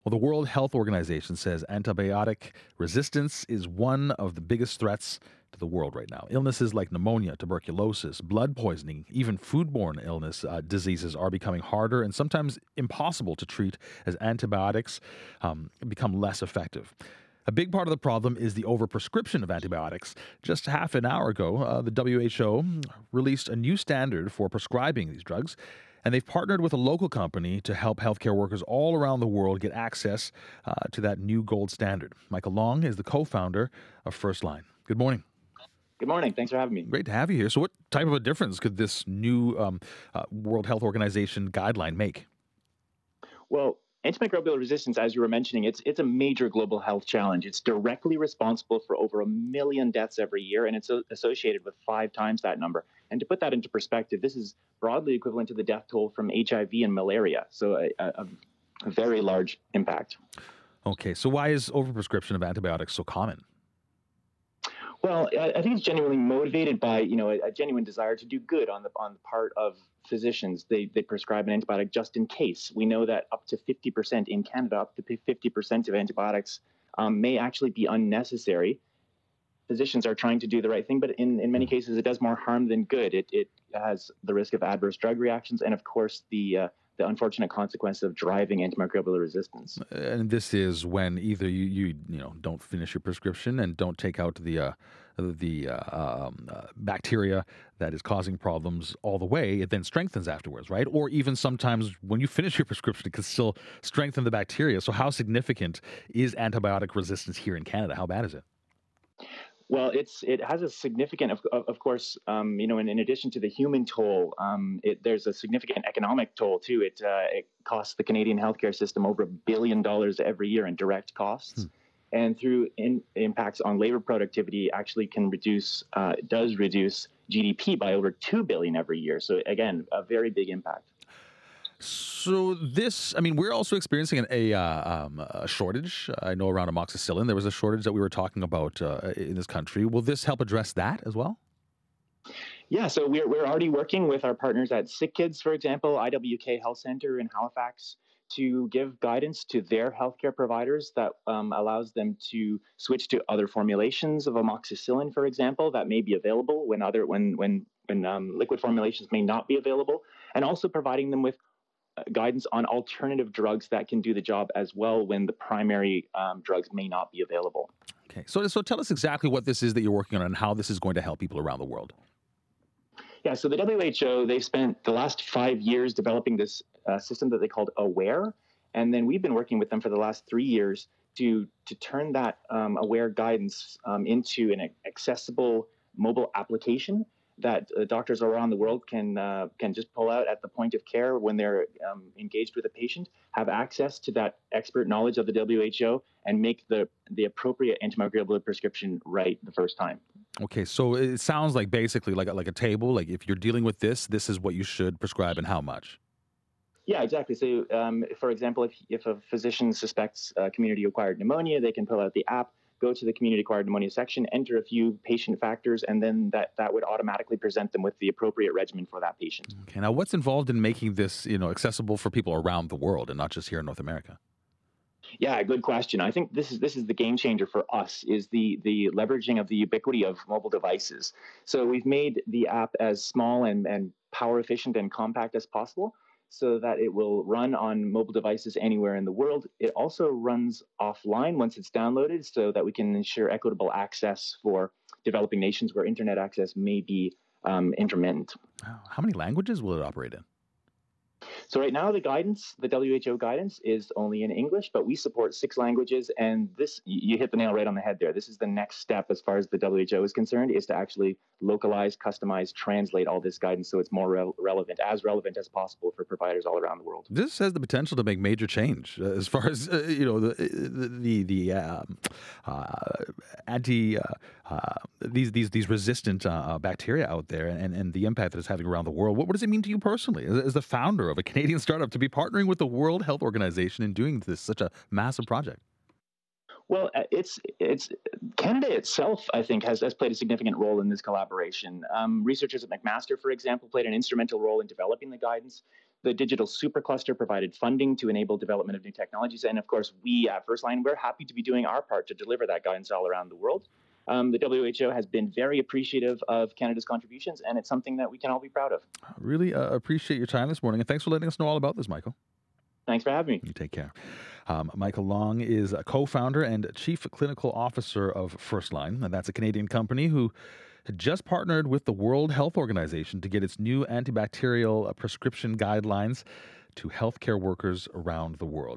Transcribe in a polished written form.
Well, the World Health Organization says antibiotic resistance is one of the biggest threats to the world right now. Illnesses like pneumonia, tuberculosis, blood poisoning, even foodborne diseases are becoming harder and sometimes impossible to treat as antibiotics become less effective. A big part of the problem is the overprescription of antibiotics. Just half an hour ago, the WHO released a new standard for prescribing these drugs, and they've partnered with a local company to help healthcare workers all around the world get access to that new gold standard. Michael Long is the co-founder of First Line. Good morning. Good morning. Thanks for having me. Great to have you here. So what type of a difference could this new World Health Organization guideline make? Well, antimicrobial resistance, as you were mentioning, it's a major global health challenge. It's directly responsible for over 1 million deaths every year, and it's associated with 5 times that number. And to put that into perspective, this is broadly equivalent to the death toll from HIV and malaria. So a very large impact. Okay, so why is overprescription of antibiotics so common? Well, I think it's genuinely motivated by a genuine desire to do good on the part of physicians. They prescribe an antibiotic just in case. We know that up to 50% in Canada, up to 50% of antibiotics may actually be unnecessary. Physicians are trying to do the right thing, but in many cases, it does more harm than good. It has the risk of adverse drug reactions, and of course the unfortunate consequence of driving antimicrobial resistance. And this is when either you don't finish your prescription and don't take out the bacteria that is causing problems all the way. It then strengthens afterwards, right? Or even sometimes when you finish your prescription, it can still strengthen the bacteria. So how significant is antibiotic resistance here in Canada? How bad is it? Well, it has a significant, of course, in addition to the human toll, there's a significant economic toll too. It costs the Canadian healthcare system over $1 billion every year in direct costs, and through impacts on labor productivity, actually does reduce GDP by over $2 billion every year. So again, a very big impact. So we're also experiencing a shortage. I know around amoxicillin, there was a shortage that we were talking about in this country. Will this help address that as well? Yeah, so we're already working with our partners at Sick Kids, for example, IWK Health Center in Halifax, to give guidance to their healthcare providers that allows them to switch to other formulations of amoxicillin, for example, that may be available when liquid formulations may not be available, and also providing them with guidance on alternative drugs that can do the job as well when the primary drugs may not be available. Okay, so tell us exactly what this is that you're working on and how this is going to help people around the world. Yeah, so the WHO, they spent the last 5 years developing this system that they called AWARE, and then we've been working with them for the last 3 years to turn that AWARE guidance into an accessible mobile application that doctors around the world can just pull out at the point of care when they're engaged with a patient, have access to that expert knowledge of the WHO, and make the appropriate antimicrobial prescription right the first time. Okay, so it sounds like basically like a table. Like if you're dealing with this is what you should prescribe and how much. Yeah, exactly. So, for example, if a physician suspects community-acquired pneumonia, they can pull out the app, go to the community-acquired pneumonia section, enter a few patient factors, and then that would automatically present them with the appropriate regimen for that patient. Okay, now what's involved in making this accessible for people around the world and not just here in North America? Yeah, good question. I think this is the game changer for us, is the leveraging of the ubiquity of mobile devices. So we've made the app as small and power efficient and compact as possible, so that it will run on mobile devices anywhere in the world. It also runs offline once it's downloaded, so that we can ensure equitable access for developing nations where internet access may be intermittent. How many languages will it operate in? So right now, the WHO guidance is only in English, but we support 6 languages. And you hit the nail right on the head there. This is the next step as far as the WHO is concerned, is to actually localize, customize, translate all this guidance so it's more relevant as possible for providers all around the world. This has the potential to make major change as far as these resistant bacteria out there and the impact that it's having around the world. What does it mean to you personally, as the founder of a Canadian startup, to be partnering with the World Health Organization and doing such a massive project? Well, it's Canada itself, I think, has played a significant role in this collaboration. Researchers at McMaster, for example, played an instrumental role in developing the guidance. The digital supercluster provided funding to enable development of new technologies. And of course, we at FirstLine, we're happy to be doing our part to deliver that guidance all around the world. The WHO has been very appreciative of Canada's contributions, and it's something that we can all be proud of. Really appreciate your time this morning, and thanks for letting us know all about this, Michael. Thanks for having me. You take care. Michael Long is a co-founder and chief clinical officer of FirstLine, and that's a Canadian company who had just partnered with the World Health Organization to get its new antibacterial prescription guidelines to healthcare workers around the world.